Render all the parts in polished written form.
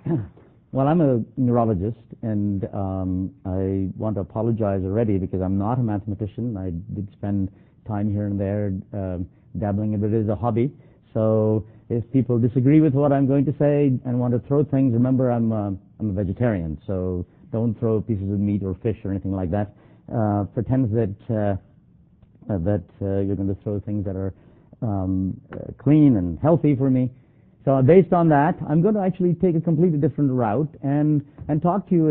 Well, I'm a neurologist, and I want to apologize already because I'm not a mathematician. I did spend time here and there dabbling in it. It is a hobby. So if people disagree with what I'm going to say and want to throw things, remember I'm a vegetarian, so don't throw pieces of meat or fish or anything like that. Pretend that you're going to throw things that are clean and healthy for me. So based on that, I'm going to actually take a completely different route and talk to you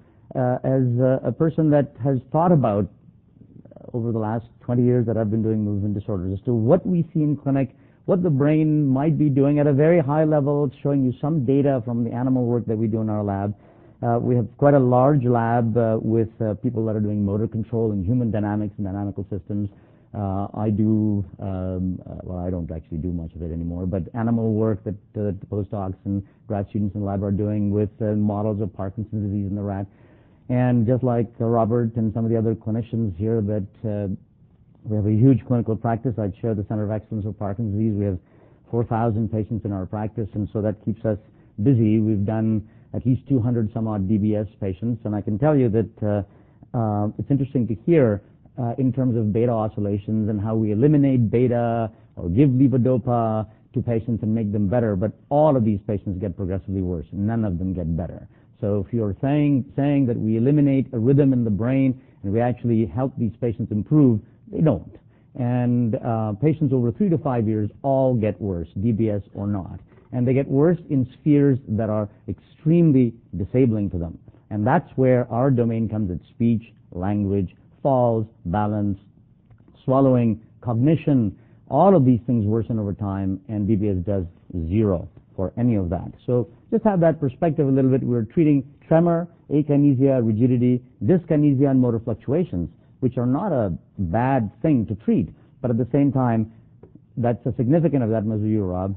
as a person that has thought about over the last 20 years that I've been doing movement disorders as to what we see in clinic, what the brain might be doing at a very high level, showing you some data from the animal work that we do in our lab. We have quite a large lab with people that are doing motor control and human dynamics and dynamical systems. I do, well, I don't actually do much of it anymore, but animal work that postdocs and grad students in the lab are doing with models of Parkinson's disease in the rat. And just like Robert and some of the other clinicians here, that we have a huge clinical practice. I'd share the Center of Excellence of Parkinson's disease. We have 4,000 patients in our practice, and so that keeps us busy. We've done at least 200 some odd DBS patients, and I can tell you that it's interesting to hear in terms of beta oscillations and how we eliminate beta or give levodopa to patients and make them better, but all of these patients get progressively worse. None of them get better. So if you're saying that we eliminate a rhythm in the brain and we actually help these patients improve, they don't. And patients over 3 to 5 years all get worse, DBS or not. And they get worse in spheres that are extremely disabling to them. And that's where our domain comes at: speech, language, falls, balance, swallowing, cognition. All of these things worsen over time, and DBS does zero for any of that. So just have that perspective a little bit. We're treating tremor, akinesia, rigidity, dyskinesia, and motor fluctuations, which are not a bad thing to treat, but at the same time, that's a significant of that must be you, Rob.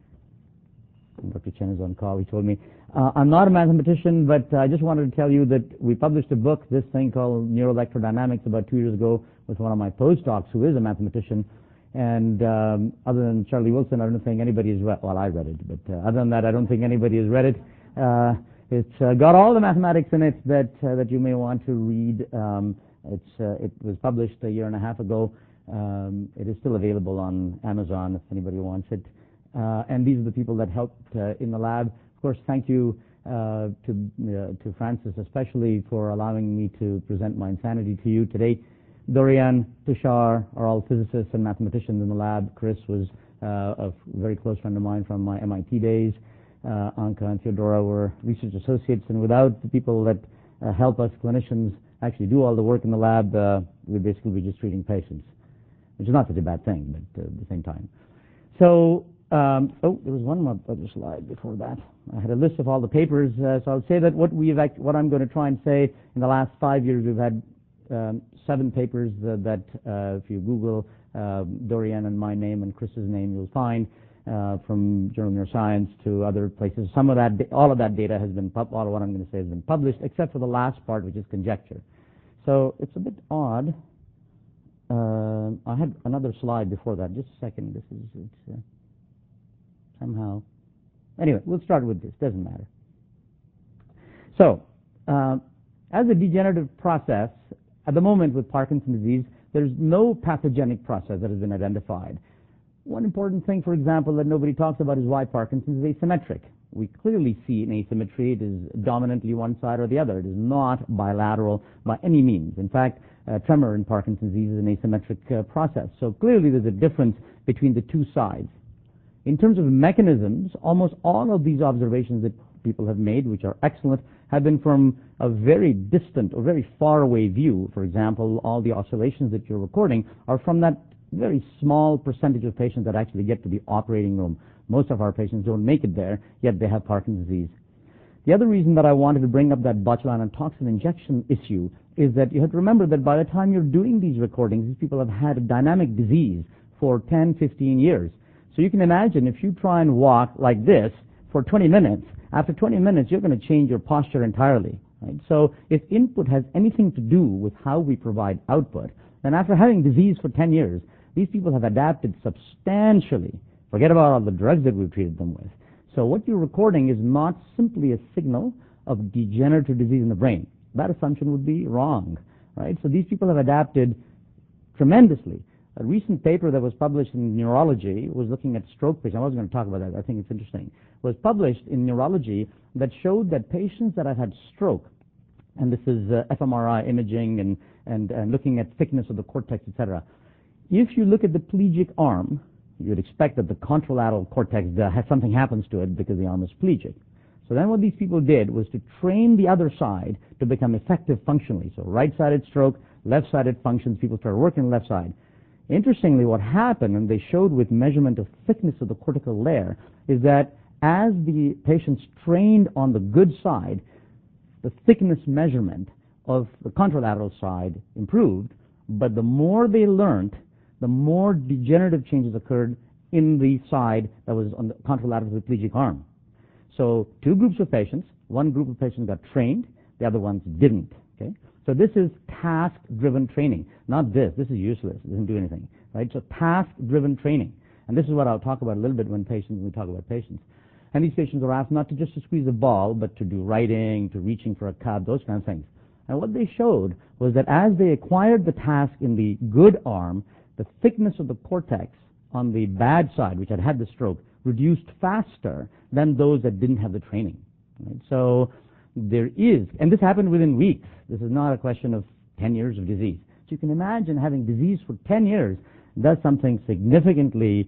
Dr. Chen is on call. He told me. I'm not a mathematician, but I just wanted to tell you that we published a book, this thing called Neuroelectrodynamics, about 2 years ago with one of my postdocs who is a mathematician. And other than Charlie Wilson, I don't think anybody has read. Well, I read it, but other than that, I don't think anybody has read it. It's got all the mathematics in it that you may want to read. It was published a year and a half ago. It is still available on Amazon if anybody wants it. And these are the people that helped in the lab. Of course, thank you to Francis especially for allowing me to present my insanity to you today. Dorian, Tushar are all physicists and mathematicians in the lab. Chris was a very close friend of mine from my MIT days. Anka and Theodora were research associates, and without the people that help us clinicians actually do all the work in the lab, we'd basically be just treating patients, which is not such a bad thing, but at the same time. So, there was one more other slide before that. I had a list of all the papers, so I'll say that what I'm going to try and say in the last 5 years, we've had 7 papers that if you Google Dorian and my name and Chris's name, you'll find from Journal of Neuroscience to other places. Some of that, all of that data has been, all of what I'm going to say has been published, except for the last part, which is conjecture. So it's a bit odd. I had another slide before that. Just a second. It's somehow. Anyway, we'll start with this. Doesn't matter. So, as a degenerative process, at the moment with Parkinson's disease, there's no pathogenic process that has been identified. One important thing, for example, that nobody talks about is why Parkinson's is asymmetric. We clearly see an asymmetry. It is dominantly one side or the other. It is not bilateral by any means. In fact, tremor in Parkinson's disease is an asymmetric process. So clearly there's a difference between the two sides. In terms of mechanisms, almost all of these observations that people have made, which are excellent, have been from a very distant or very far away view. For example, all the oscillations that you're recording are from that very small percentage of patients that actually get to the operating room. Most of our patients don't make it there, yet they have Parkinson's disease. The other reason that I wanted to bring up that botulinum toxin injection issue is that you have to remember that by the time you're doing these recordings, these people have had a dynamic disease for 10, 15 years. So you can imagine if you try and walk like this for 20 minutes, after 20 minutes, you're going to change your posture entirely. Right? So if input has anything to do with how we provide output, then after having disease for 10 years, these people have adapted substantially. Forget about all the drugs that we've treated them with. So what you're recording is not simply a signal of degenerative disease in the brain. That assumption would be wrong, right? So these people have adapted tremendously. A recent paper that was published in Neurology was looking at stroke patients. I wasn't going to talk about that. I think it's interesting. Was published in Neurology that showed that patients that have had stroke, and this is fMRI imaging and looking at thickness of the cortex, etc. If you look at the plegic arm, you'd expect that the contralateral cortex something happens to it because the arm is plegic. So then what these people did was to train the other side to become effective functionally. So right-sided stroke, left-sided functions, people started working on the left side. Interestingly, what happened, and they showed with measurement of thickness of the cortical layer, is that as the patients trained on the good side, the thickness measurement of the contralateral side improved, but the more they learned, the more degenerative changes occurred in the side that was on the contralateral to the plegic arm. So two groups of patients, one group of patients got trained, the other ones didn't. Okay? So this is task-driven training, not this. This is useless. It doesn't do anything. Right? So task-driven training. And this is what I'll talk about a little bit when we talk about patients. And these patients are asked not to just to squeeze a ball, but to do writing, to reaching for a cup, those kind of things. And what they showed was that as they acquired the task in the good arm, the thickness of the cortex on the bad side, which had the stroke, reduced faster than those that didn't have the training. Right? So there is, and this happened within weeks. This is not a question of 10 years of disease. So you can imagine having disease for 10 years does something significantly,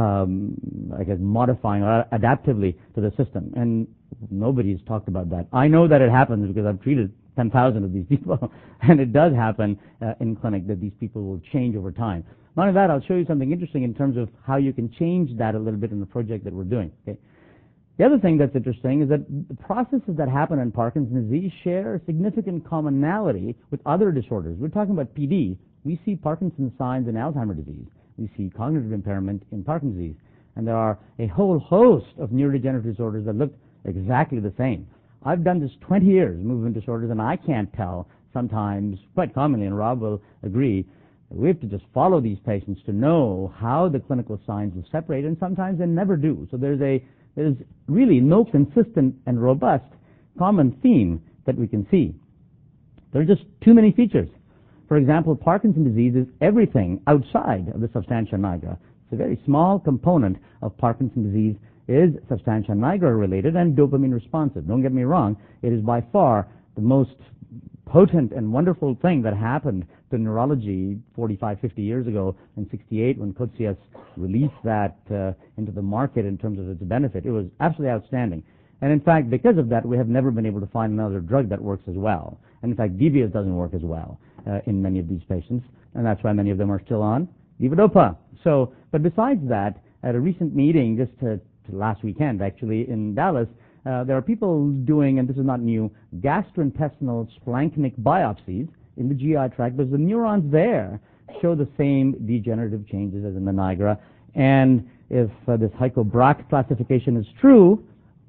modifying or adaptively to the system. And nobody's talked about that. I know that it happens because I've treated 10,000 of these people, and it does happen in clinic that these people will change over time. Not only that, I'll show you something interesting in terms of how you can change that a little bit in the project that we're doing. Okay? The other thing that's interesting is that the processes that happen in Parkinson's disease share a significant commonality with other disorders. We're talking about PD. We see Parkinson's signs in Alzheimer's disease. We see cognitive impairment in Parkinson's disease. And there are a whole host of neurodegenerative disorders that look exactly the same. I've done this 20 years, movement disorders, and I can't tell sometimes, quite commonly, and Rob will agree, we have to just follow these patients to know how the clinical signs will separate, and sometimes they never do. So there's really no consistent and robust common theme that we can see. There are just too many features. For example, Parkinson's disease is everything outside of the substantia nigra. It's a very small component of Parkinson's disease is substantia nigra related and dopamine responsive. Don't get me wrong, it is by far the most potent and wonderful thing that happened to neurology 45, 50 years ago in 68 when Coetzee released that into the market in terms of its benefit. It was absolutely outstanding. And in fact, because of that, we have never been able to find another drug that works as well. And in fact, Devious doesn't work as well in many of these patients, and that's why many of them are still on levodopa. So, but besides that, at a recent meeting just last weekend actually in Dallas, there are people doing, and this is not new, gastrointestinal splanchnic biopsies in the GI tract because the neurons there show the same degenerative changes as in the nigra. And if this Heiko-Brack classification is true,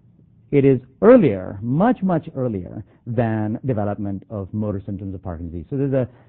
it is earlier, much, much earlier than development of motor symptoms of Parkinson's disease. So there's a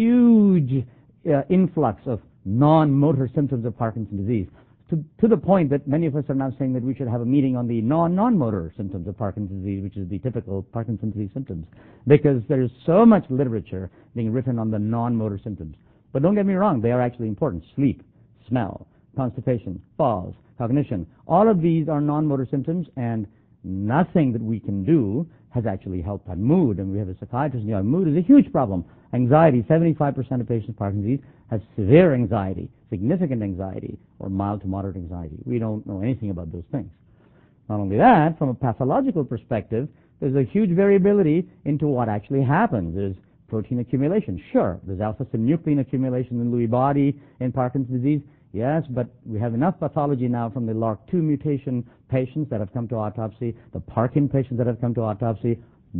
huge influx of non-motor symptoms of Parkinson's disease, to the point that many of us are now saying that we should have a meeting on the non-motor symptoms of Parkinson's disease, which is the typical Parkinson's disease symptoms, because there's so much literature being written on the non-motor symptoms. But don't get me wrong, they are actually important. Sleep, smell, constipation, falls, cognition, all of these are non-motor symptoms, and nothing that we can do has actually helped on mood. And we have a psychiatrist, mood is a huge problem. Anxiety, 75% of patients with Parkinson's disease have severe anxiety, significant anxiety, or mild to moderate anxiety. We don't know anything about those things. Not only that, from a pathological perspective, there's a huge variability into what actually happens. There's protein accumulation. Sure, there's alpha-synuclein accumulation in Lewy body in Parkinson's disease. Yes, but we have enough pathology now from the LRRK2 mutation patients that have come to autopsy, the Parkin patients that have come to autopsy,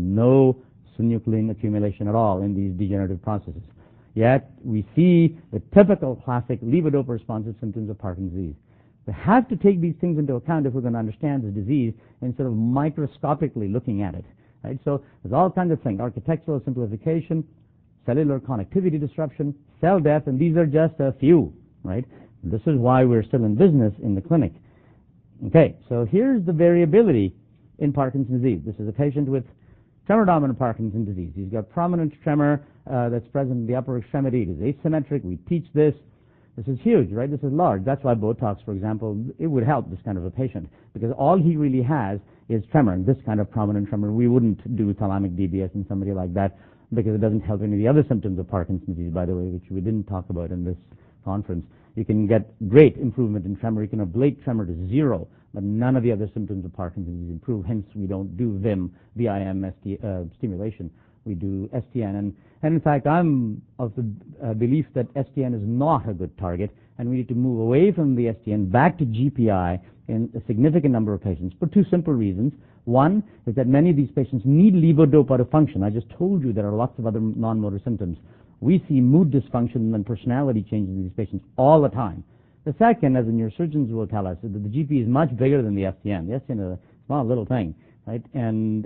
no synuclein accumulation at all in these degenerative processes. Yet we see the typical classic levodopa-responsive symptoms of Parkinson's disease. We have to take these things into account if we're going to understand the disease instead of microscopically looking at it. Right? So there's all kinds of things: architectural simplification, cellular connectivity disruption, cell death, and these are just a few. Right? This is why we're still in business in the clinic. Okay, so here's the variability in Parkinson's disease. This is a patient with tremor-dominant Parkinson's disease. He's got prominent tremor that's present in the upper extremity. It is asymmetric. We teach this. This is huge, right? This is large. That's why Botox, for example, it would help this kind of a patient, because all he really has is tremor, and this kind of prominent tremor. We wouldn't do thalamic DBS in somebody like that because it doesn't help any of the other symptoms of Parkinson's disease, by the way, which we didn't talk about in this conference. You can get great improvement in tremor. You can ablate tremor to zero, but none of the other symptoms of Parkinson's disease improve. Hence, we don't do VIM, stimulation. We do STN. And in fact, I'm of the belief that STN is not a good target, and we need to move away from the STN back to GPI in a significant number of patients for two simple reasons. One is that many of these patients need levodopa to function. I just told you there are lots of other non-motor symptoms. We see mood dysfunction and personality changes in these patients all the time. The second, as the neurosurgeons will tell us, is that the GP is much bigger than the STN. The STN is a small little thing, right? And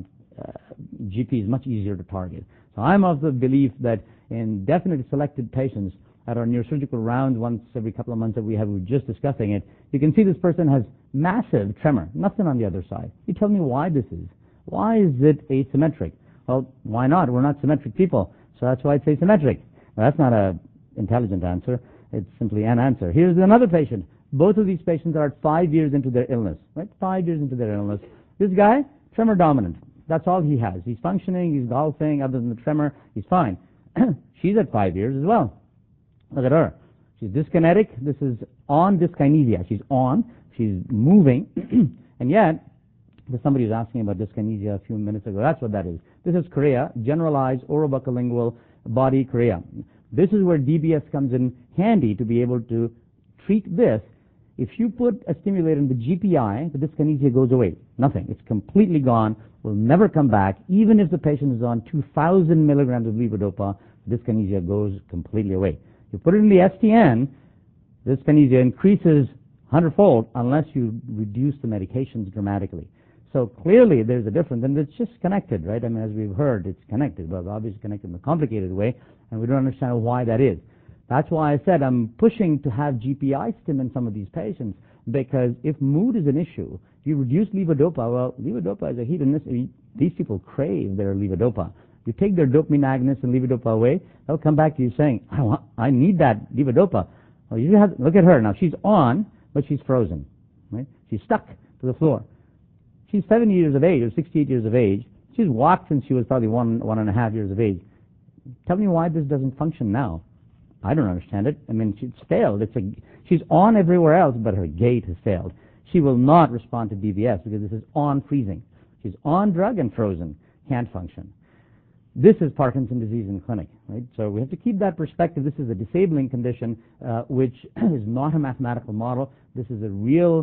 GP is much easier to target. So I'm of the belief that in definitely selected patients at our neurosurgical rounds once every couple of months that we have, we're just discussing it, you can see this person has massive tremor, nothing on the other side. You tell me why this is. Why is it asymmetric? Well, why not? We're not symmetric people, so that's why it's asymmetric. Well, that's not an intelligent answer. It's simply an answer. Here's another patient. Both of these patients are at 5 years into their illness, right? 5 years into their illness. This guy, tremor dominant. That's all he has. He's functioning, he's golfing, other than the tremor, he's fine. She's at 5 years as well. Look at her. She's dyskinetic. This is on dyskinesia. She's on, she's moving, and yet, there's somebody who's asking about dyskinesia a few minutes ago. That's what that is. This is chorea, generalized orobuccolingual body chorea. This is where DBS comes in handy to be able to treat this. If you put a stimulator in the GPI, the dyskinesia goes away. Nothing. It's completely gone. Will never come back. Even if the patient is on 2,000 milligrams of levodopa, dyskinesia goes completely away. You put it in the STN, dyskinesia increases 100-fold unless you reduce the medications dramatically. So clearly there's a difference, and it's just connected, right? I mean, as we've heard, it's connected, but obviously connected in a complicated way, and we don't understand why that is. That's why I said I'm pushing to have GPI stim in some of these patients, because if mood is an issue, if you reduce levodopa, well, levodopa is a hedonistic. These people crave their levodopa. You take their dopamine agonist and levodopa away, they'll come back to you saying, I need that levodopa. Well, you have, look at her now. She's on, but she's frozen, right? She's stuck to the floor. She's 70 years of age or 68 years of age. She's walked since she was probably 1.5 years of age. Tell me why this doesn't function now. I don't understand it. I mean, it's failed. She's on everywhere else, but her gait has failed. She will not respond to DBS because this is on freezing. She's on drug and frozen. Can't function. This is Parkinson's disease in clinic, right? So we have to keep that perspective. This is a disabling condition, which is not a mathematical model. This is a real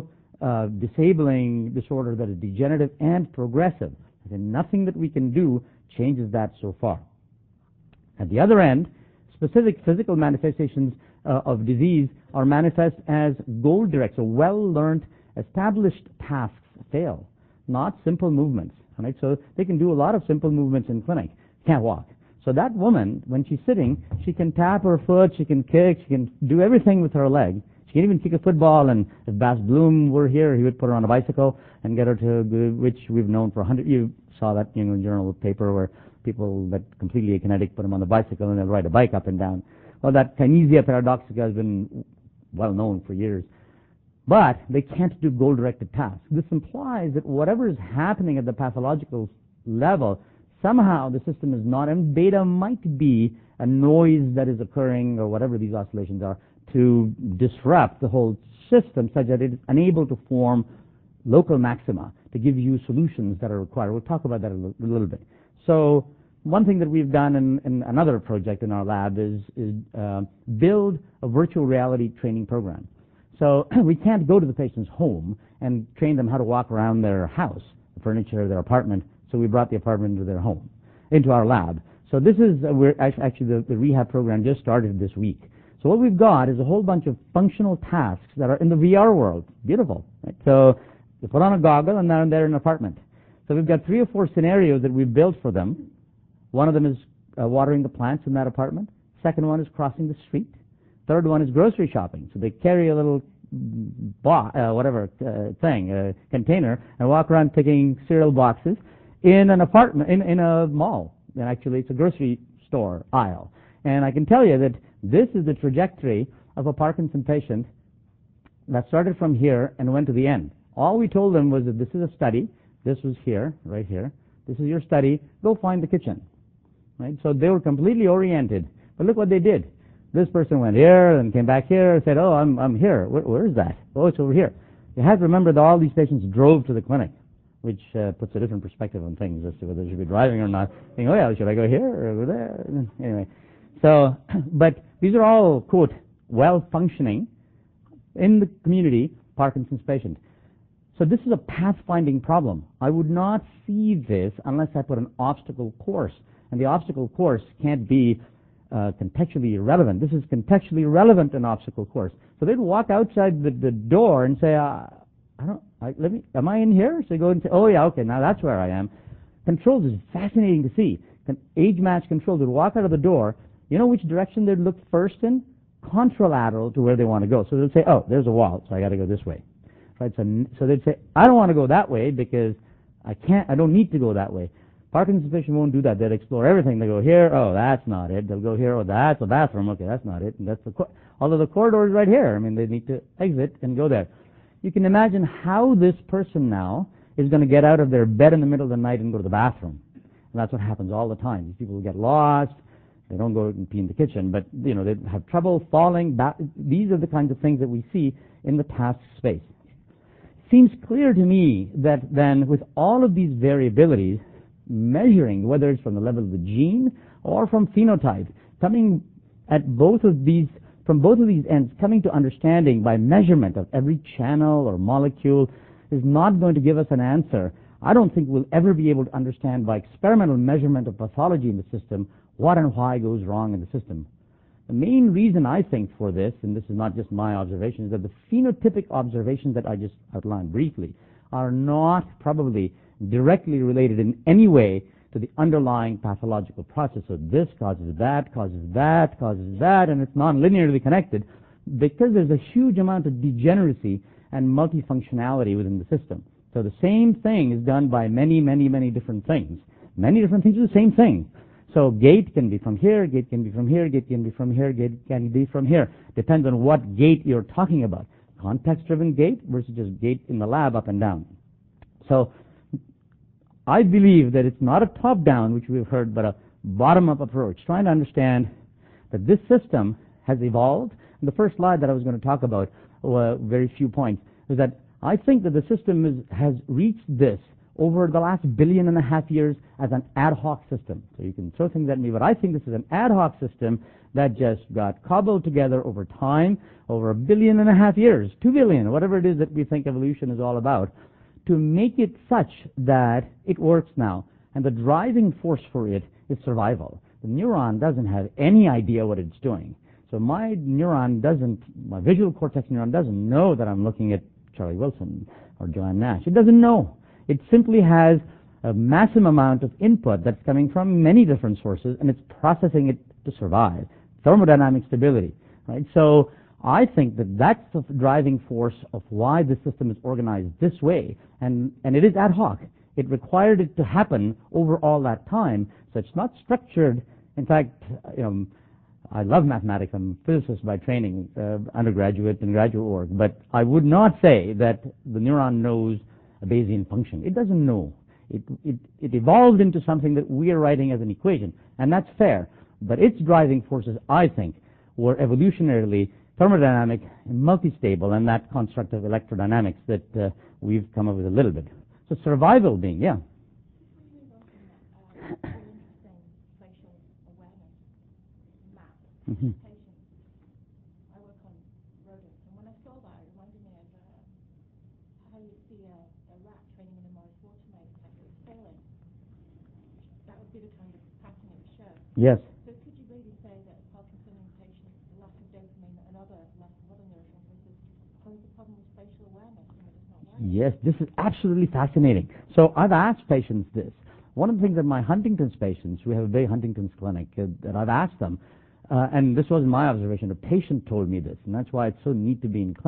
disabling disorder that is degenerative and progressive. And nothing that we can do changes that so far. At the other end, specific physical manifestations of disease are manifest as goal-direct, so well-learned, established tasks fail, not simple movements. Right? So they can do a lot of simple movements in clinic, can't walk. So that woman, when she's sitting, she can tap her foot, she can kick, she can do everything with her leg. She can even kick a football, and if Bas Bloom were here, he would put her on a bicycle and get her to, which we've known for 100 years. You saw that journal paper where people that completely akinetic put them on the bicycle and they'll ride a bike up and down. Well, that kinesia paradoxica has been well known for years. But they can't do goal-directed tasks. This implies that whatever is happening at the pathological level, somehow the system is not, and beta might be a noise that is occurring or whatever these oscillations are, to disrupt the whole system such that it is unable to form local maxima to give you solutions that are required. We'll talk about that a little bit. So one thing that we've done in another project in our lab is build a virtual reality training program. So we can't go to the patient's home and train them how to walk around their house, the furniture, their apartment. So we brought the apartment into their home, into our lab. So this is, actually the rehab program just started this week. So what we've got is a whole bunch of functional tasks that are in the VR world. Beautiful. Right? So they put on a goggle and they're in an apartment. So we've got 3 or 4 scenarios that we've built for them. One of them is watering the plants in that apartment. Second one is crossing the street. Third one is grocery shopping. So they carry a little container, and walk around picking cereal boxes in an apartment, in a mall. And actually, it's a grocery store aisle. And I can tell you that this is the trajectory of a Parkinson patient that started from here and went to the end. All we told them was that this is a study. This was here, right here. This is your study. Go find the kitchen. Right? So they were completely oriented. But look what they did. This person went here and came back here and said, oh, I'm here. Where is that? Oh, it's over here. You have to remember that all these patients drove to the clinic, which puts a different perspective on things as to whether they should be driving or not. Thinking, oh, yeah, should I go here or go there? Anyway. So, but these are all, quote, well-functioning in the community Parkinson's patient. So this is a pathfinding problem. I would not see this unless I put an obstacle course. And the obstacle course can't be contextually relevant. This is contextually relevant, an obstacle course. So they'd walk outside the door and say, am I in here? So they go and say, oh, yeah, okay, now that's where I am. Controls is fascinating to see. Age-matched controls would walk out of the door. You know which direction they'd look first in? Contralateral to where they want to go. So they'd say, oh, there's a wall, so I got to go this way. Right? So they'd say, I don't want to go that way because I don't need to go that way. Parkinson's patient won't do that. They'll explore everything. They go here, oh, that's not it. They'll go here, oh, that's the bathroom. Okay, that's not it. And that's although the corridor is right here. I mean, they need to exit and go there. You can imagine how this person now is going to get out of their bed in the middle of the night and go to the bathroom. And that's what happens all the time. These people get lost. They don't go and pee in the kitchen, but, they have trouble falling back. These are the kinds of things that we see in the task space. Seems clear to me that then with all of these variabilities, measuring whether it's from the level of the gene or from phenotype, coming at from both of these ends, coming to understanding by measurement of every channel or molecule is not going to give us an answer. I don't think we'll ever be able to understand by experimental measurement of pathology in the system what and why goes wrong in the system. The main reason I think for this, and this is not just my observation, is that the phenotypic observations that I just outlined briefly are not probably directly related in any way to the underlying pathological process. So this causes that, causes that, causes that, and it's non-linearly connected because there's a huge amount of degeneracy and multifunctionality within the system. So the same thing is done by many, many, many different things. Many different things are the same thing. So gait can be from here, gait can be from here, gait can be from here, gait can be from here. Depends on what gait you're talking about. Context-driven gait versus just gait in the lab up and down. So I believe that it's not a top-down, which we've heard, but a bottom-up approach, trying to understand that this system has evolved. And the first slide that I was going to talk about, very few points, is that I think that the system has reached this over the last 1.5 billion years as an ad hoc system. So you can throw things at me, but I think this is an ad hoc system that just got cobbled together over time, over 1.5 billion years, 2 billion, whatever it is that we think evolution is all about, to make it such that it works now. And the driving force for it is survival. The neuron doesn't have any idea what it's doing. So my visual cortex neuron doesn't know that I'm looking at Charlie Wilson or Joanne Nash. It doesn't know. It simply has a massive amount of input that's coming from many different sources, and it's processing it to survive. Thermodynamic stability, right? So I think that that's the driving force of why the system is organized this way, and it is ad hoc. It required it to happen over all that time, so it's not structured. In fact, I love mathematics. I'm a physicist by training, undergraduate and graduate work, but I would not say that the neuron knows a Bayesian function. It doesn't know. It evolved into something that we are writing as an equation, and that's fair. But its driving forces, I think, were evolutionarily thermodynamic and multi-stable, and that construct of electrodynamics that we've come up with a little bit. So survival being, yeah. Mm-hmm. I work on rodents, and when I saw that, it reminded me of how you see a rat training in a Morris water maze like it was sailing. That would be the kind of pattern it would show. Yes. So could you really say that Parkinsonian patients, the lack of dopamine and other lack of other neurotransmitters pose a problem with spatial awareness and it's not right? Yes, this is absolutely fascinating. So I've asked patients this. One of the things that my Huntington's patients, we have a big Huntington's clinic, that I've asked them, and this wasn't my observation, a patient told me this, and that's why it's so neat to be in clinic,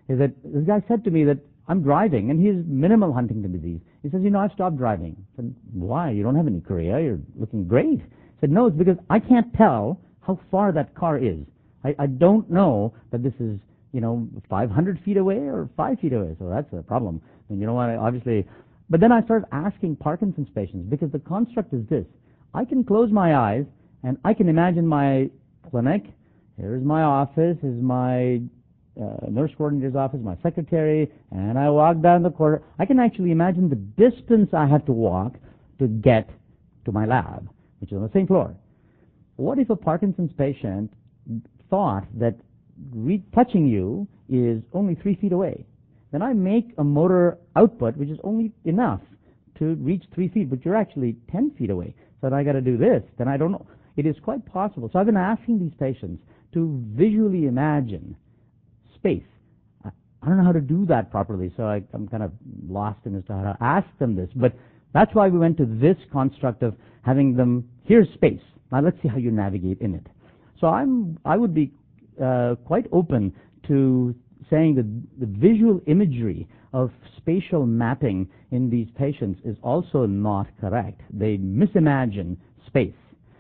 is that this guy said to me that I'm driving, and he has minimal Huntington disease. He says, I've stopped driving. I said, why? You don't have any chorea. You're looking great. He said, no, it's because I can't tell how far that car is. I don't know that this is, 500 feet away or 5 feet away. So that's a problem. And you know what? Obviously, but then I started asking Parkinson's patients, because the construct is this. I can close my eyes, and I can imagine my clinic. Here's my office. Here's my nurse coordinator's office, my secretary, and I walk down the corridor. I can actually imagine the distance I have to walk to get to my lab, which is on the same floor. What if a Parkinson's patient thought that touching you is only 3 feet away? Then I make a motor output which is only enough to reach 3 feet, but you're actually 10 feet away. So then I got to do this. Then I don't know. It is quite possible. So I've been asking these patients to visually imagine space. I don't know how to do that properly, so I'm kind of lost in as to how to ask them this. But that's why we went to this construct of having them, here's space. Now let's see how you navigate in it. So I would be quite open to saying that the visual imagery of spatial mapping in these patients is also not correct. They misimagine space.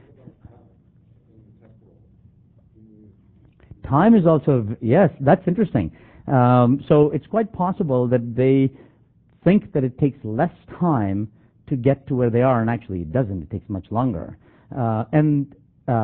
Time is also, yes, that's interesting. So it's quite possible that they think that it takes less time to get to where they are, and actually it doesn't. It takes much longer. And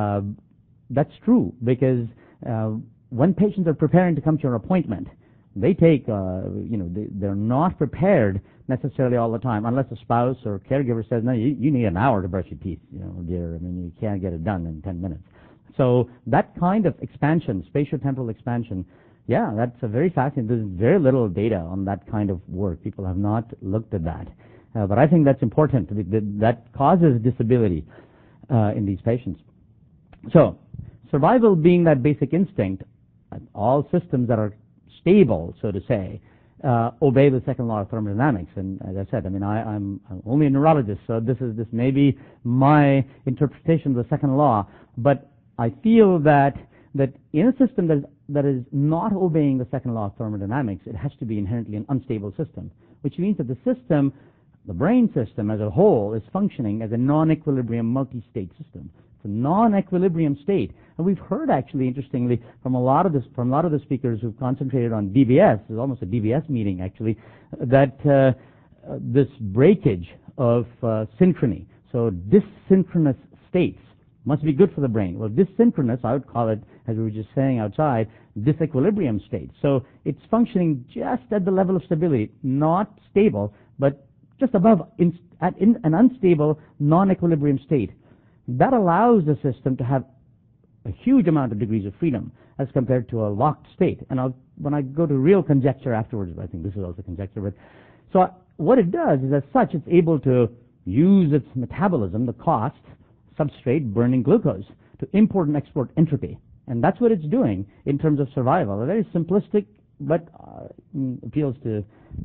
that's true, because when patients are preparing to come to your appointment, they take, they're not prepared necessarily all the time, unless a spouse or caregiver says, no, you need an hour to brush your teeth, dear. You can't get it done in 10 minutes. So that kind of expansion, spatiotemporal expansion, yeah, that's a very fascinating. There's very little data on that kind of work. People have not looked at that. But I think that's important. That causes disability in these patients. So survival being that basic instinct, all systems that are stable, so to say, obey the second law of thermodynamics. And as I said, I'm only a neurologist, so this may be my interpretation of the second law. But I feel that in a system that is not obeying the second law of thermodynamics, it has to be inherently an unstable system, which means that the system, the brain system as a whole, is functioning as a non-equilibrium multi-state system. It's a non-equilibrium state. And we've heard, actually, interestingly, from a lot of the speakers who've concentrated on DBS, it's almost a DBS meeting, actually, that this breakage of synchrony, so dissynchronous states, must be good for the brain. Well, dissynchronous, I would call it, as we were just saying outside, disequilibrium state. So it's functioning just at the level of stability, not stable, but just above, at an unstable, non-equilibrium state. That allows the system to have a huge amount of degrees of freedom as compared to a locked state. And when I go to real conjecture afterwards, I think this is also conjecture, but so what it does is, as such, it's able to use its metabolism, the cost, substrate, burning glucose, to import and export entropy. And that's what it's doing in terms of survival. A very simplistic, but appeals to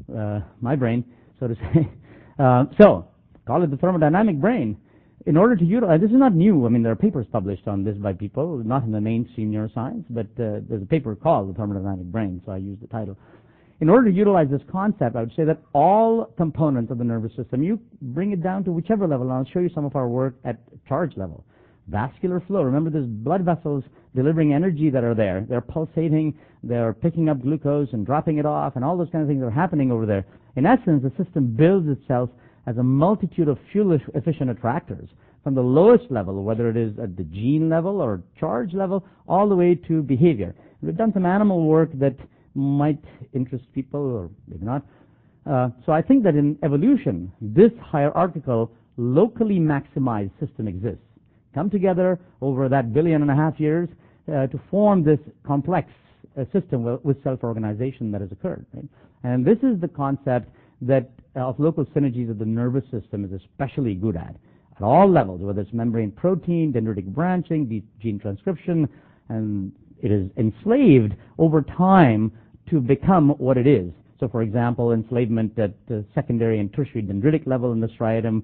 my brain, so to say. So, call it the thermodynamic brain. In order to utilize, this is not new. There are papers published on this by people, not in the mainstream neuroscience, but there's a paper called the thermodynamic brain, so I use the title. In order to utilize this concept, I would say that all components of the nervous system, you bring it down to whichever level, and I'll show you some of our work at charge level. Vascular flow. Remember, there's blood vessels delivering energy that are there. They're pulsating, they're picking up glucose and dropping it off, and all those kind of things are happening over there. In essence, the system builds itself as a multitude of fuel-efficient attractors, from the lowest level, whether it is at the gene level or charge level, all the way to behavior. We've done some animal work that might interest people, or maybe not. So I think that in evolution, this hierarchical, locally maximized system exists. Come together over that 1.5 billion years to form this complex system with self-organization that has occurred. Right? And this is the concept that of local synergies of the nervous system is especially good at all levels, whether it's membrane protein, dendritic branching, gene transcription, and it is enslaved over time to become what it is. So, for example, enslavement at the secondary and tertiary dendritic level in the striatum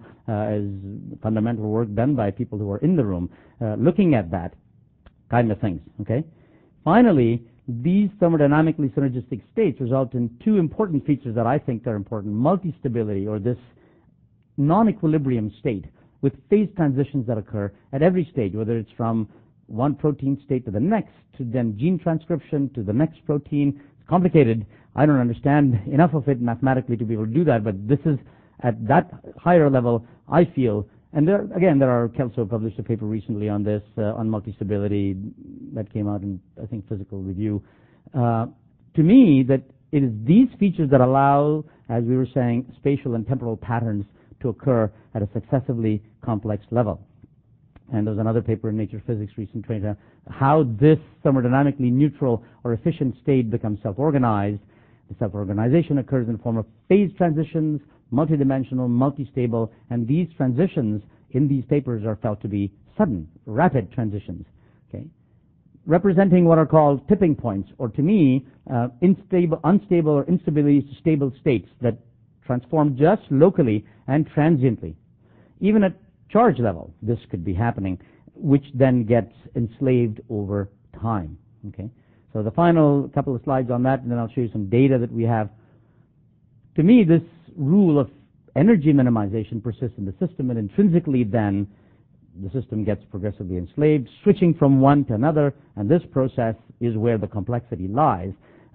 is fundamental work done by people who are in the room looking at that kind of things. Okay. Finally, these thermodynamically synergistic states result in two important features that I think are important: multi-stability, or this non-equilibrium state, with phase transitions that occur at every stage, whether it's from one protein state to the next, to then gene transcription to the next protein. It's complicated. I don't understand enough of it mathematically to be able to do that, but this is at that higher level, I feel. And Kelso published a paper recently on this, on multi-stability, that came out in, I think, Physical Review. To me, that it is these features that allow, as we were saying, spatial and temporal patterns to occur at a successively complex level. And there's another paper in Nature Physics recently, how this thermodynamically neutral or efficient state becomes self-organized. The self-organization occurs in the form of phase transitions, multidimensional, multi-stable, and these transitions in these papers are felt to be sudden, rapid transitions, okay, representing what are called tipping points, or to me, unstable or instability to stable states that transform just locally and transiently. Even at charge level, this could be happening, which then gets enslaved over time. Okay, so the final couple of slides on that, and then I'll show you some data that we have. To me, this rule of energy minimization persists in the system, and intrinsically then the system gets progressively enslaved, switching from one to another, and this process is where the complexity lies.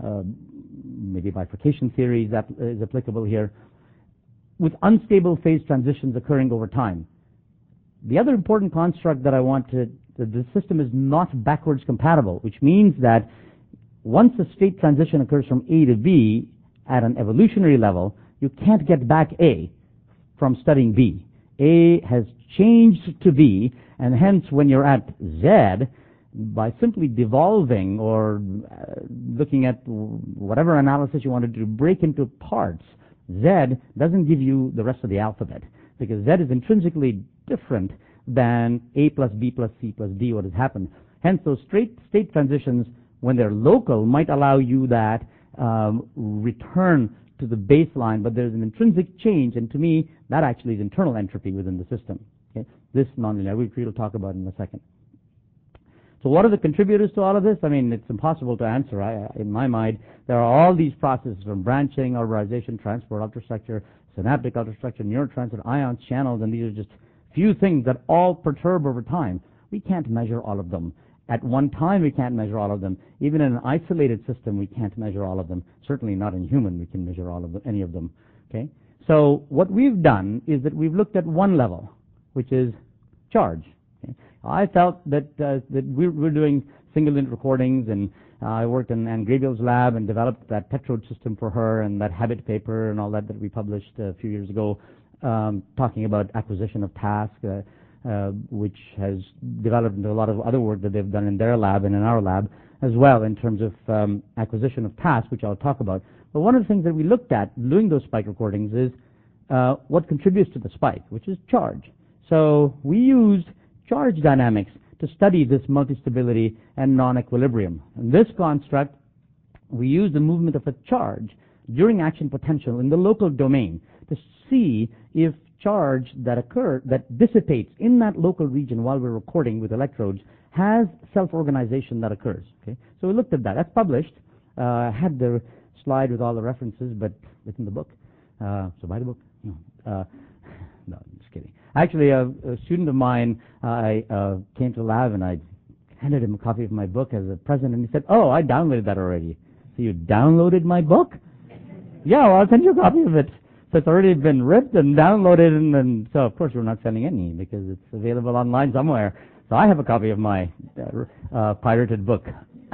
Maybe bifurcation theory is applicable here, with unstable phase transitions occurring over time. The other important construct that I want that the system is not backwards compatible, which means that once a state transition occurs from A to B at an evolutionary level, you can't get back A from studying B. A has changed to B, and hence when you're at Z, by simply devolving or looking at whatever analysis you want to do, break into parts, Z doesn't give you the rest of the alphabet, because Z is intrinsically different than A plus B plus C plus D, what has happened. Hence, those state transitions, when they're local, might allow you that return to the baseline, but there's an intrinsic change, and to me, that actually is internal entropy within the system. Okay? This nonlinear, which we'll talk about in a second. So what are the contributors to all of this? I mean, it's impossible to answer. In my mind, there are all these processes from branching, arborization, transport, ultrastructure, synaptic ultrastructure, neurotransmitter, ions, channels, and these are just few things that all perturb over time. We can't measure all of them. At one time, we can't measure all of them. Even in an isolated system, we can't measure all of them. Certainly not in human, we can measure all of them, any of them. Okay? So what we've done is that we've looked at one level, which is charge. Okay? I felt that we're doing single-unit recordings, and I worked in Anne Grable's lab and developed that tetrode system for her, and that habit paper and all that we published a few years ago, talking about acquisition of task, which has developed into a lot of other work that they've done in their lab and in our lab as well in terms of acquisition of task, which I'll talk about. But one of the things that we looked at doing those spike recordings is what contributes to the spike, which is charge. So we used charge dynamics to study this multi-stability and non-equilibrium. In this construct, we used the movement of a charge during action potential in the local domain to see if charge that dissipates in that local region while we're recording with electrodes has self-organization that occurs. Okay? So we looked at that. That's published. I had the slide with all the references, but it's in the book. So buy the book. No, I'm just kidding. Actually, a student of mine, I came to the lab and I handed him a copy of my book as a present, and he said, "Oh, I downloaded that already." So you downloaded my book? Yeah, well, I'll send you a copy of it. So it's already been ripped and downloaded, and so of course we're not selling any because it's available online somewhere. So I have a copy of my pirated book.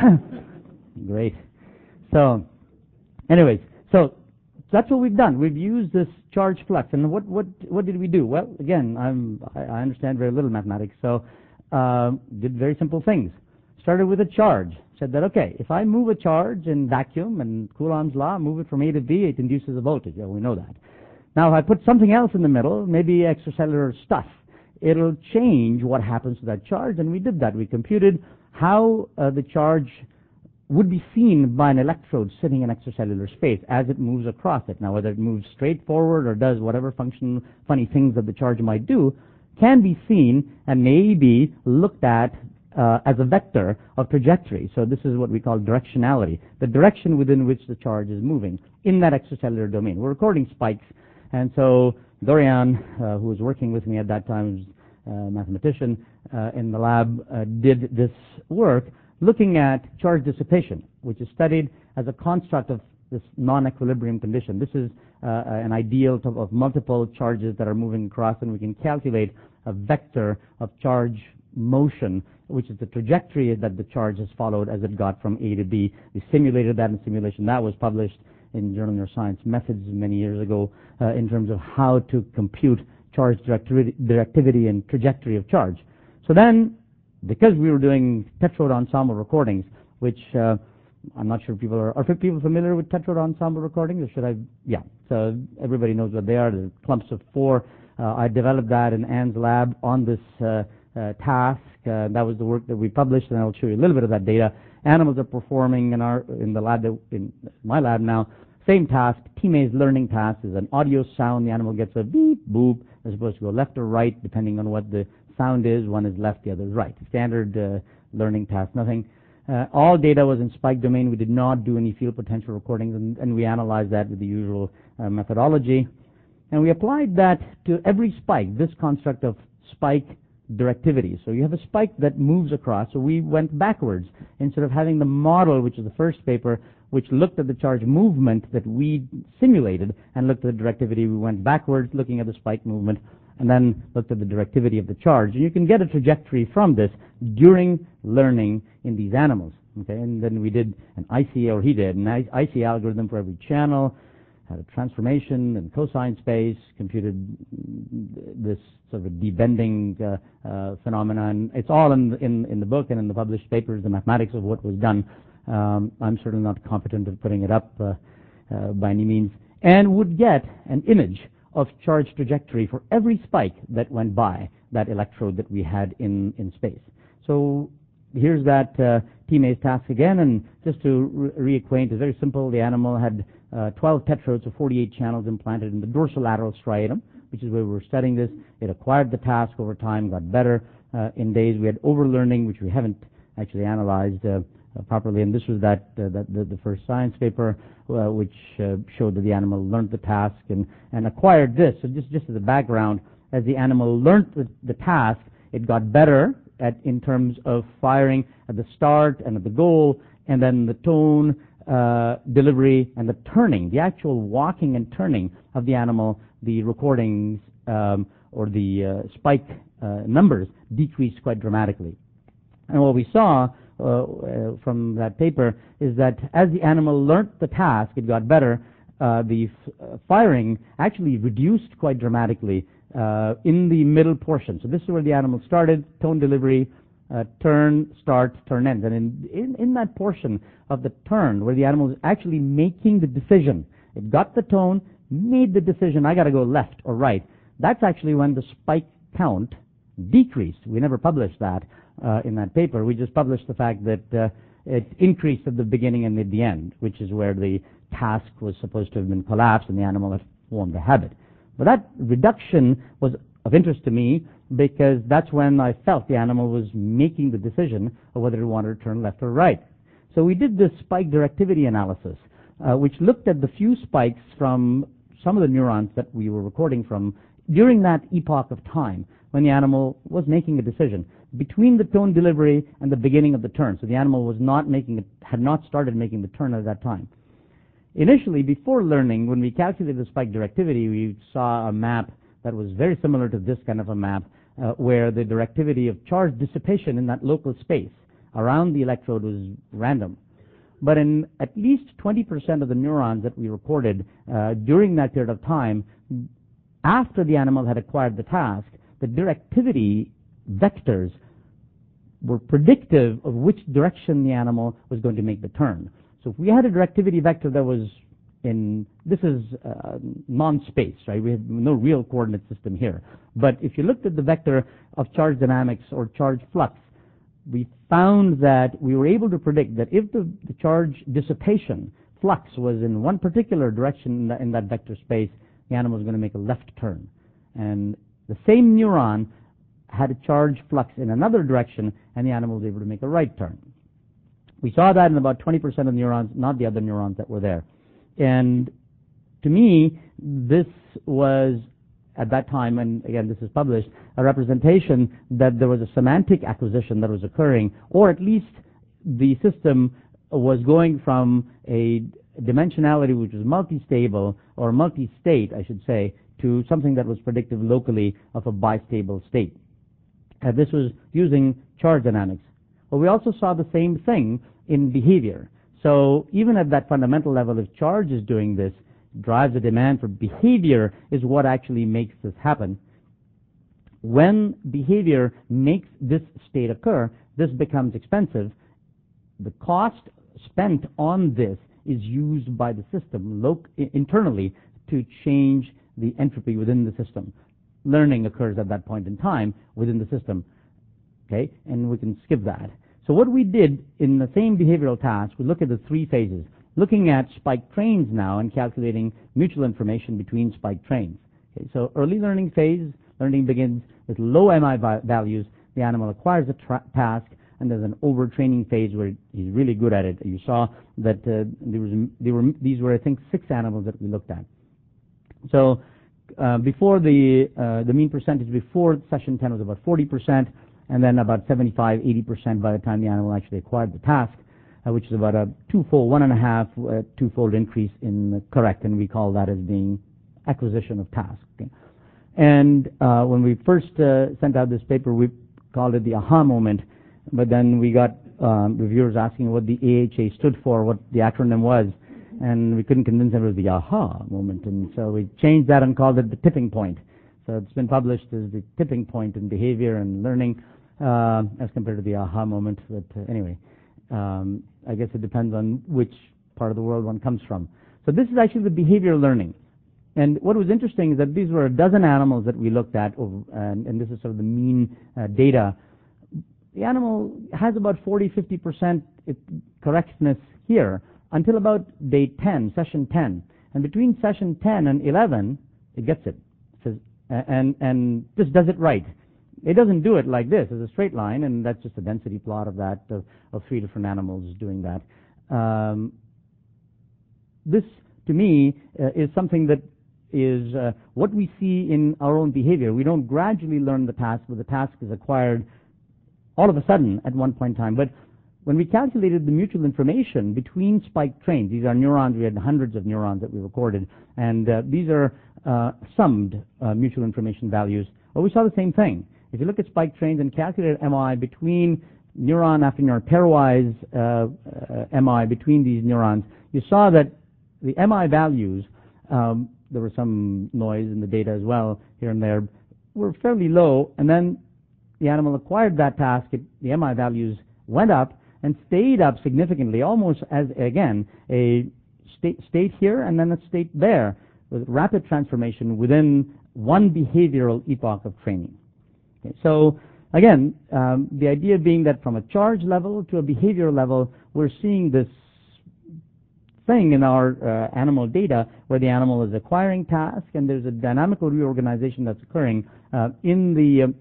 Great. So, anyways, so that's what we've done. We've used this charge flux, and what did we do? Well, again, I understand very little mathematics, so did very simple things. Started with a charge. Said that, okay, if I move a charge in vacuum and Coulomb's law, move it from A to B, it induces a voltage. Yeah, we know that. Now, if I put something else in the middle, maybe extracellular stuff, it'll change what happens to that charge, and we did that. We computed how the charge would be seen by an electrode sitting in extracellular space as it moves across it. Now, whether it moves straight forward or does whatever function, funny things that the charge might do, can be seen and may be looked at as a vector of trajectory. So this is what we call directionality, the direction within which the charge is moving in that extracellular domain. We're recording spikes, and so Dorian, who was working with me at that time, was a mathematician in the lab, did this work looking at charge dissipation, which is studied as a construct of this non-equilibrium condition. This is an ideal of multiple charges that are moving across, and we can calculate a vector of charge motion, which is the trajectory that the charge has followed as it got from A to B. We simulated that in simulation. That was published in Journal of Neuroscience Methods many years ago in terms of how to compute charge directivity and trajectory of charge. So then, because we were doing tetrode ensemble recordings, which I'm not sure people are people familiar with tetrode ensemble recordings, or should I? Yeah, so everybody knows what they are. They're clumps of four. I developed that in Anne's lab on this task. That was the work that we published, and I'll show you a little bit of that data. Animals are performing in the lab, in my lab now, same task. T-Maze learning task is an audio sound. The animal gets a beep, boop. They're supposed to go left or right, depending on what the sound is. One is left, the other is right. Standard learning task, nothing. All data was in spike domain. We did not do any field potential recordings, and we analyzed that with the usual methodology. And we applied that to every spike, this construct of spike directivity. So you have a spike that moves across. So we went backwards. Instead of having the model, which is the first paper, which looked at the charge movement that we simulated and looked at the directivity, we went backwards looking at the spike movement and then looked at the directivity of the charge. And you can get a trajectory from this during learning in these animals. Okay, and then we did an IC, or he did, an IC algorithm for every channel, had a transformation and cosine space, computed this sort of a debending phenomenon. It's all in the book and in the published papers, the mathematics of what was done. I'm certainly not competent at putting it up by any means, and would get an image of charge trajectory for every spike that went by that electrode that we had in space. So here's that T-Maze task again, and just to reacquaint, it's very simple. The animal had 12 tetrodes of 48 channels implanted in the dorsolateral striatum, which is where we were studying this. It acquired the task over time, got better in days. We had overlearning, which we haven't actually analyzed properly, and this was the first science paper which showed that the animal learned the task and acquired this. So just as a background, as the animal learned the task, it got better in terms of firing at the start and at the goal, and then the tone, delivery, and the turning, the actual walking and turning of the animal. The recordings or the spike numbers decreased quite dramatically. And what we saw from that paper is that as the animal learned the task, it got better. The firing actually reduced quite dramatically in the middle portion. So this is where the animal started, tone delivery, turn, start, turn, end. And in that portion of the turn where the animal is actually making the decision, it got the tone, made the decision, I got to go left or right. That's actually when the spike count decreased. We never published that in that paper. We just published the fact that it increased at the beginning and at the end, which is where the task was supposed to have been collapsed and the animal had formed a habit. But that reduction was of interest to me because that's when I felt the animal was making the decision of whether it wanted to turn left or right. So we did this spike directivity analysis, which looked at the few spikes from some of the neurons that we were recording from during that epoch of time when the animal was making a decision between the tone delivery and the beginning of the turn. So the animal was had not started making the turn at that time. Initially, before learning, when we calculated the spike directivity, we saw a map that was very similar to this kind of a map, where the directivity of charge dissipation in that local space around the electrode was random. But in at least 20% of the neurons that we recorded during that period of time, after the animal had acquired the task, the directivity vectors were predictive of which direction the animal was going to make the turn. So if we had a directivity vector that was this is non-space, right? We have no real coordinate system here. But if you looked at the vector of charge dynamics or charge flux, we found that we were able to predict that if the charge dissipation flux was in one particular direction in that vector space, the animal was going to make a left turn. And the same neuron had a charge flux in another direction, and the animal was able to make a right turn. We saw that in about 20% of the neurons, not the other neurons that were there. And to me, this was, at that time, and again, this is published, a representation that there was a semantic acquisition that was occurring, or at least the system was going from a dimensionality which was multi-stable, or multi-state, I should say, to something that was predictive locally of a bistable state. This was using charge dynamics. But we also saw the same thing in behavior. So even at that fundamental level, if charge is doing this, drives the demand for behavior is what actually makes this happen. When behavior makes this state occur, this becomes expensive. The cost spent on this is used by the system internally to change the entropy within the system. Learning occurs at that point in time within the system. Okay, and we can skip that. So what we did in the same behavioral task, we look at the three phases, looking at spike trains now and calculating mutual information between spike trains. Okay, so early learning phase, learning begins with low MI values. The animal acquires the task, and there's an overtraining phase where he's really good at it. You saw that these were, I think, 6 animals that we looked at. So before the mean percentage before session 10 was about 40%, and then about 75-80% by the time the animal actually acquired the task, which is about a twofold, 1.5, twofold increase in correct, and we call that as being acquisition of task. Okay? And when we first sent out this paper, we called it the aha moment, but then we got reviewers asking what the AHA stood for, what the acronym was, and we couldn't convince them it was the aha moment, and so we changed that and called it the tipping point. So it's been published as the tipping point in behavior and learning as compared to the aha moment. But anyway, I guess it depends on which part of the world one comes from. So this is actually the behavior learning. And what was interesting is that these were a dozen animals that we looked at, and this is sort of the mean data. The animal has about 40-50% correctness here until about day 10, session 10. And between session 10 and 11, it gets it. And just does it right. It doesn't do it like this as a straight line, and that's just a density plot of that, of 3 different animals doing that. This, to me, is something that is what we see in our own behavior. We don't gradually learn the task, but the task is acquired all of a sudden at one point in time. But when we calculated the mutual information between spike trains, these are neurons, we had hundreds of neurons that we recorded, and these are summed mutual information values. Well, we saw the same thing. If you look at spike trains and calculate MI between neuron after neuron, pairwise MI between these neurons, you saw that the MI values, there was some noise in the data as well here and there, were fairly low, and then the animal acquired that task, the MI values went up and stayed up significantly, almost as, again, a state here and then a state there, with rapid transformation within one behavioral epoch of training. Okay, so again, the idea being that from a charge level to a behavior level, we're seeing this thing in our animal data where the animal is acquiring task, and there's a dynamical reorganization that's occurring in the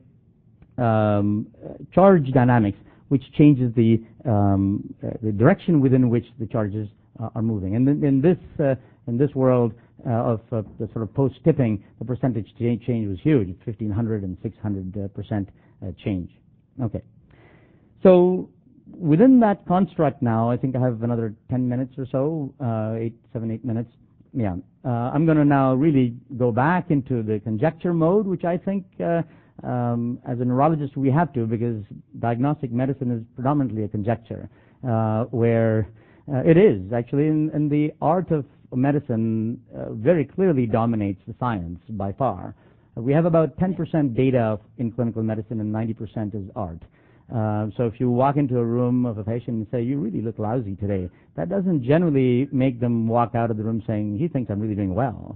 charge dynamics, which changes the direction within which the charges are moving. And in this world of the sort of post-tipping, the percentage change was huge, 1,500 and 600% change. Okay. So within that construct now, I think I have another 10 minutes or so, 8 minutes. Yeah. I'm going to now really go back into the conjecture mode, which I think as a neurologist we have to, because diagnostic medicine is predominantly a conjecture, where it is actually in the art of medicine very clearly dominates the science by far. We have about 10% data in clinical medicine and 90% is art. So if you walk into a room of a patient and say, "You really look lousy today," that doesn't generally make them walk out of the room saying, "He thinks I'm really doing well."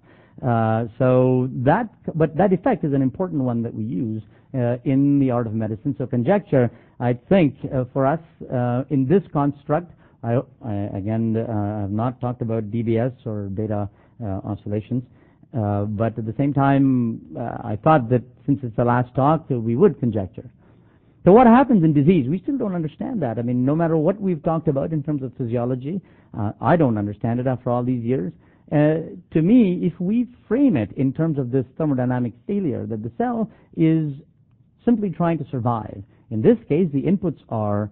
But that effect is an important one that we use in the art of medicine. So conjecture, I think, for us in this construct, I have not talked about DBS or data oscillations. But at the same time, I thought that since it's the last talk, we would conjecture. So what happens in disease? We still don't understand that. I mean, no matter what we've talked about in terms of physiology, I don't understand it after all these years. To me, if we frame it in terms of this thermodynamic failure, that the cell is simply trying to survive. In this case, the inputs are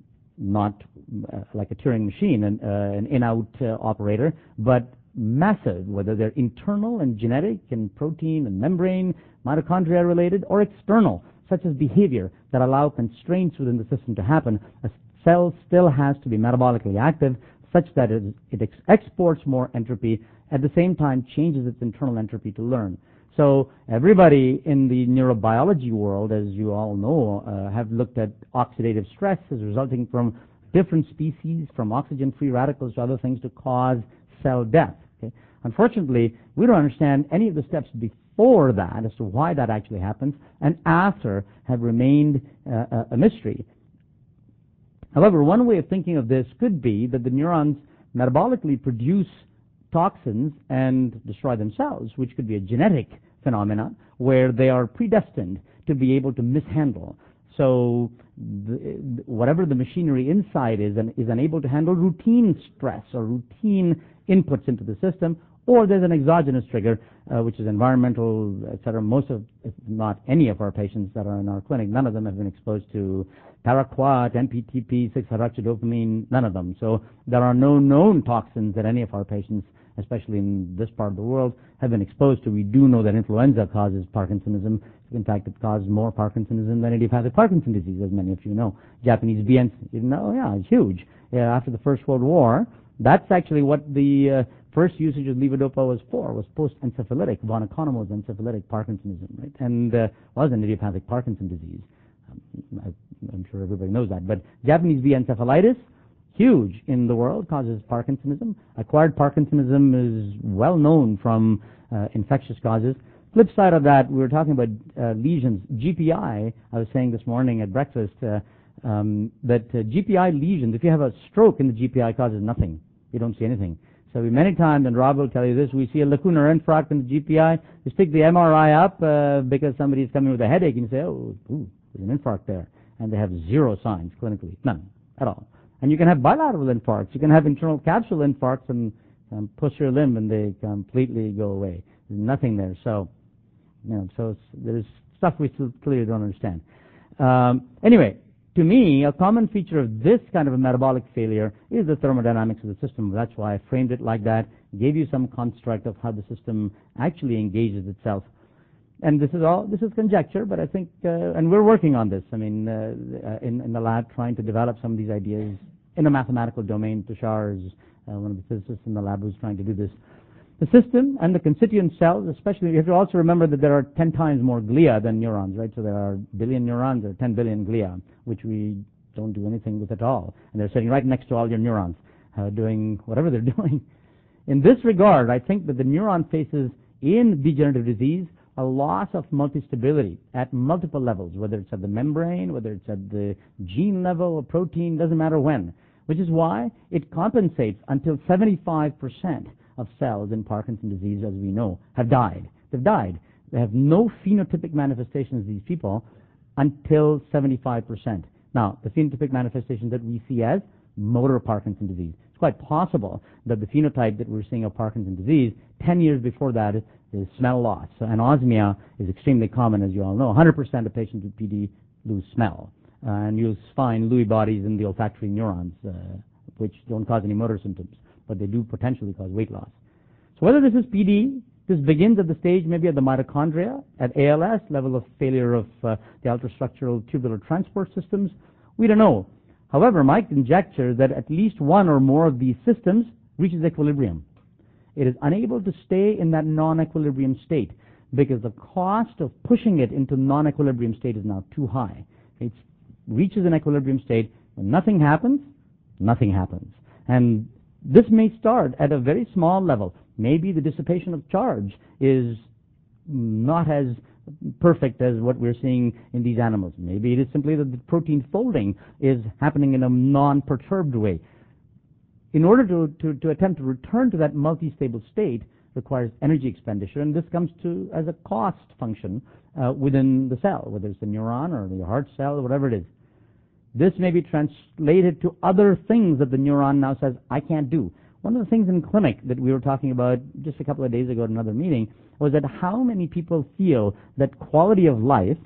not like a Turing machine, an in-out operator, but massive, whether they're internal and genetic and protein and membrane, mitochondria related, or external, such as behavior that allow constraints within the system to happen. A cell still has to be metabolically active such that it exports more entropy, at the same time changes its internal entropy to learn. So everybody in the neurobiology world, as you all know, have looked at oxidative stress as resulting from different species, from oxygen-free radicals to other things, to cause cell death. Okay? Unfortunately, we don't understand any of the steps before that as to why that actually happens, and after have remained a mystery. However, one way of thinking of this could be that the neurons metabolically produce toxins and destroy themselves, which could be a genetic phenomena where they are predestined to be able to mishandle. So whatever the machinery inside is unable to handle routine stress or routine inputs into the system, or there's an exogenous trigger, which is environmental, etc. Most of, if not any of our patients that are in our clinic, none of them have been exposed to paraquat, NPTP, 6-hydroxydopamine, none of them. So there are no known toxins that any of our patients, especially in this part of the world, have been exposed to. We do know that influenza causes Parkinsonism. In fact, it causes more Parkinsonism than idiopathic Parkinson disease, as many of you know. Japanese BN, it's huge. After the First World War, that's actually what the first usage of levodopa was for, was post-encephalitic, von Economo's encephalitic Parkinsonism, right? And was an idiopathic Parkinson disease. I'm sure everybody knows that. But Japanese B encephalitis, huge in the world, causes Parkinsonism. Acquired Parkinsonism is well known from infectious causes. Flip side of that, we were talking about lesions. GPI, I was saying this morning at breakfast, that GPI lesions, if you have a stroke in the GPI, causes nothing. You don't see anything. So many times, and Rob will tell you this, we see a lacunar infarct in the GPI. You stick the MRI up because somebody's coming with a headache, and you say, oh, there's an infarct there. And they have zero signs clinically, none at all. And you can have bilateral infarcts. You can have internal capsule infarcts and posterior limb, and they completely go away. There's nothing there. So, there's stuff we still clearly don't understand. Anyway, to me, a common feature of this kind of a metabolic failure is the thermodynamics of the system. That's why I framed it like that, gave you some construct of how the system actually engages itself. And this is conjecture, but I think, and we're working on this. I mean, in the lab, trying to develop some of these ideas in a mathematical domain. Tushar is one of the physicists in the lab who's trying to do this. The system and the constituent cells, especially, you have to also remember that there are 10 times more glia than neurons, right? So there are billion neurons or 10 billion glia, which we don't do anything with at all. And they're sitting right next to all your neurons, doing whatever they're doing. In this regard, I think that the neuron faces in degenerative disease a loss of multistability at multiple levels, whether it's at the membrane, whether it's at the gene level or protein, doesn't matter when, which is why it compensates until 75% of cells in Parkinson's disease, as we know, have died. They've died. They have no phenotypic manifestations, these people, until 75%. Now, the phenotypic manifestations that we see as motor Parkinson's disease. It's quite possible that the phenotype that we're seeing of Parkinson's disease 10 years before that is smell loss. So anosmia is extremely common, as you all know. 100% of patients with PD lose smell. And you'll find Lewy bodies in the olfactory neurons, which don't cause any motor symptoms, but they do potentially cause weight loss. So whether this is PD, this begins at the stage maybe at the mitochondria, at ALS, level of failure of the ultrastructural tubular transport systems, we don't know. However, my conjecture that at least one or more of these systems reaches equilibrium. It is unable to stay in that non-equilibrium state because the cost of pushing it into non-equilibrium state is now too high. It reaches an equilibrium state. When nothing happens, nothing happens. And this may start at a very small level. Maybe the dissipation of charge is not as perfect as what we're seeing in these animals. Maybe it is simply that the protein folding is happening in a non-perturbed way. In order to attempt to return to that multi-stable state requires energy expenditure, and this comes to as a cost function within the cell, whether it's the neuron or the heart cell or whatever it is. This may be translated to other things that the neuron now says, I can't do. One of the things in clinic that we were talking about just a couple of days ago at another meeting was that how many people feel that quality of life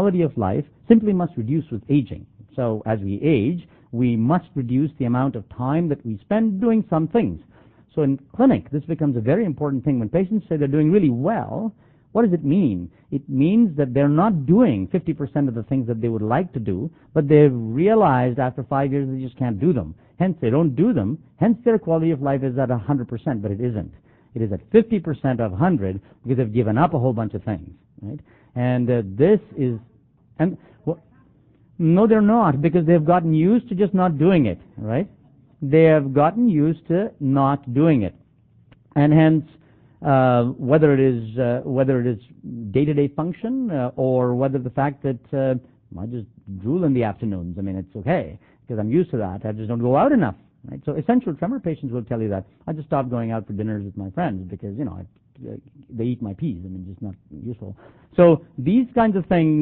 simply must reduce with aging. So as we age, we must reduce the amount of time that we spend doing some things. So in clinic, this becomes a very important thing. When patients say they're doing really well, what does it mean? It means that they're not doing 50% of the things that they would like to do, but they've realized after 5 years they just can't do them. Hence, they don't do them. Hence, their quality of life is at 100%, but it isn't. It is at 50% of 100 because they've given up a whole bunch of things, right? And this is, and well, no, they're not, because they've gotten used to just not doing it, right? They have gotten used to not doing it, and hence, whether it is day-to-day function or whether the fact that I just drool in the afternoons. I mean, it's okay because I'm used to that. I just don't go out enough. Right? So essential tremor patients will tell you that. I just stopped going out for dinners with my friends because they eat my peas. I mean, just not useful. So these kinds of things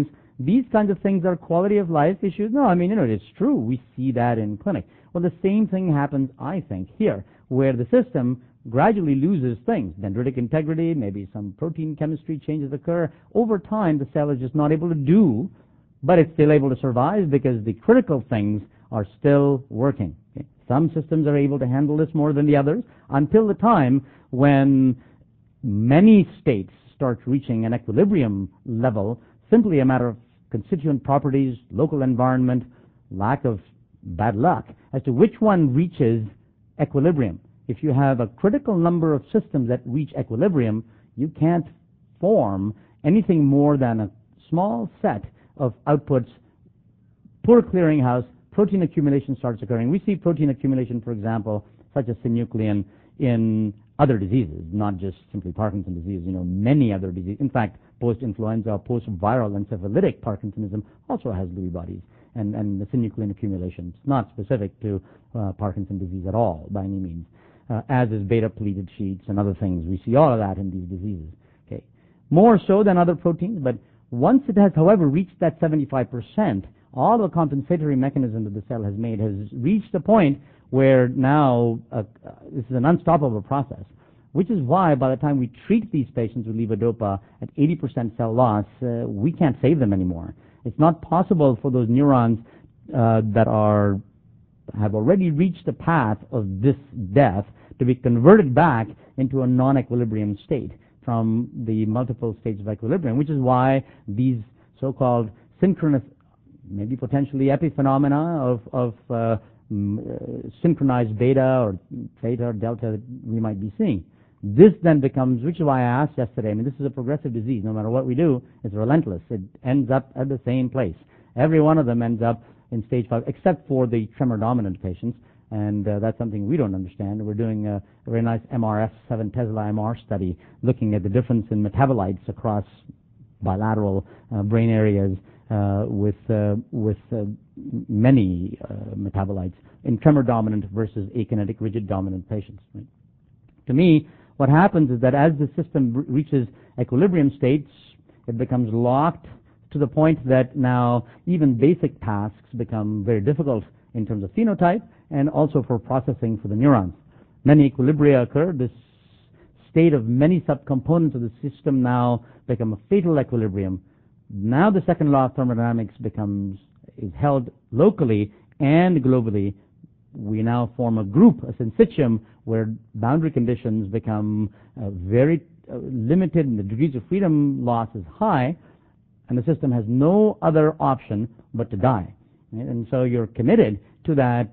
are quality of life issues. No, I mean, it's true. We see that in clinic. Well, the same thing happens, I think, here, where the system gradually loses things. Dendritic integrity, maybe some protein chemistry changes occur. Over time, the cell is just not able to do, but it's still able to survive because the critical things are still working. Okay? Some systems are able to handle this more than the others until the time when many states start reaching an equilibrium level, simply a matter of constituent properties, local environment, lack of bad luck, as to which one reaches equilibrium. If you have a critical number of systems that reach equilibrium, you can't form anything more than a small set of outputs. Poor clearinghouse, protein accumulation starts occurring. We see protein accumulation, for example, such as synuclein, in other diseases, not just simply Parkinson's disease, many other diseases. In fact, post-influenza, post-viral encephalitic Parkinsonism also has Lewy bodies and the synuclein accumulation. It's not specific to Parkinson's disease at all, by any means. As is beta-pleated sheets and other things. We see all of that in these diseases. Okay, more so than other proteins, but once it has, however, reached that 75%, all the compensatory mechanism that the cell has made has reached a point where now this is an unstoppable process, which is why by the time we treat these patients with levodopa at 80% cell loss, we can't save them anymore. It's not possible for those neurons that have already reached the path of this death to be converted back into a non-equilibrium state from the multiple states of equilibrium, which is why these so-called synchronous, maybe potentially epiphenomena of synchronized beta or theta or delta that we might be seeing. This then becomes, which is why I asked yesterday, this is a progressive disease. No matter what we do, it's relentless. It ends up at the same place. Every one of them ends up in stage 5, except for the tremor-dominant patients, and that's something we don't understand. We're doing a very nice MRF 7 Tesla MR study looking at the difference in metabolites across bilateral brain areas with many metabolites in tremor-dominant versus akinetic rigid-dominant patients. Right? To me, what happens is that as the system reaches equilibrium states, it becomes locked to the point that now even basic tasks become very difficult in terms of phenotype and also for processing for the neurons. Many equilibria occur. This state of many subcomponents of the system now become a fatal equilibrium. Now the second law of thermodynamics is held locally and globally. We now form a group, a syncytium, where boundary conditions become very limited and the degrees of freedom loss is high, and the system has no other option but to die. Right? And so you're committed to that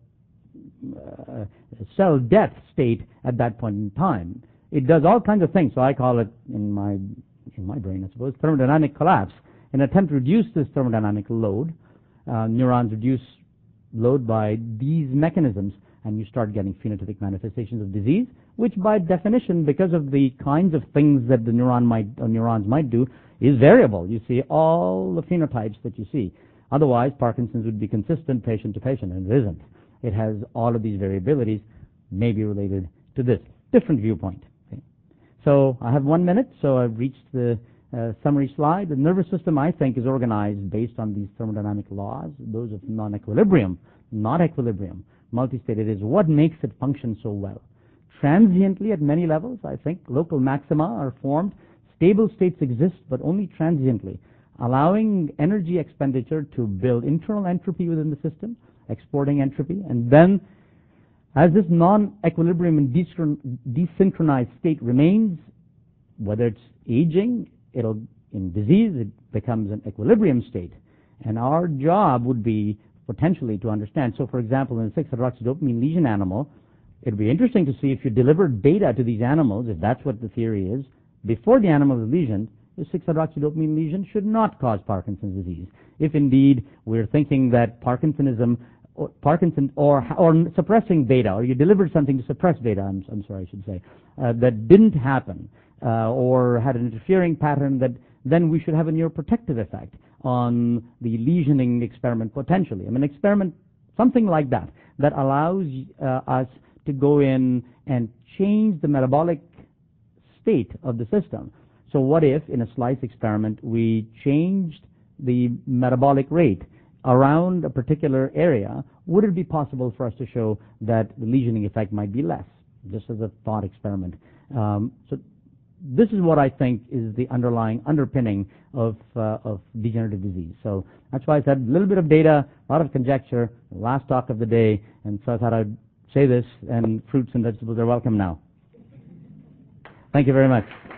cell death state at that point in time. It does all kinds of things, so I call it, in my brain, I suppose, thermodynamic collapse. In an attempt to reduce this thermodynamic load, neurons reduce load by these mechanisms, and you start getting phenotypic manifestations of disease, which by definition, because of the kinds of things that the neurons might do, is variable. You see all the phenotypes that you see. Otherwise, Parkinson's would be consistent patient to patient, and it isn't. It has all of these variabilities, maybe related to this. Different viewpoint. Okay. So I have 1 minute, so I've reached the summary slide. The nervous system, I think, is organized based on these thermodynamic laws, those of non-equilibrium, not equilibrium, multi-state. It is what makes it function so well. Transiently, at many levels, I think, local maxima are formed. Stable states exist, but only transiently, allowing energy expenditure to build internal entropy within the system, exporting entropy, and then as this non-equilibrium and desynchronized state remains, whether it's aging, in disease, it becomes an equilibrium state. And our job would be potentially to understand. So, for example, in a 6-hydroxydopamine lesion animal, it would be interesting to see if you delivered data to these animals, if that's what the theory is, before the animal is lesioned, the 6-hydroxydopamine lesion should not cause Parkinson's disease. If indeed we're thinking that Parkinson or suppressing beta, or you delivered something to suppress beta, I'm sorry, I should say, that didn't happen, or had an interfering pattern, that then we should have a neuroprotective effect on the lesioning experiment potentially. I mean, experiment, something like that, that allows us to go in and change the metabolic state of the system. So what if, in a slice experiment, we changed the metabolic rate around a particular area? Would it be possible for us to show that the lesioning effect might be less, just as a thought experiment? So this is what I think is the underlying underpinning of degenerative disease. So that's why I said a little bit of data, a lot of conjecture, the last talk of the day, and so I thought I'd say this, and fruits and vegetables are welcome now. Thank you very much.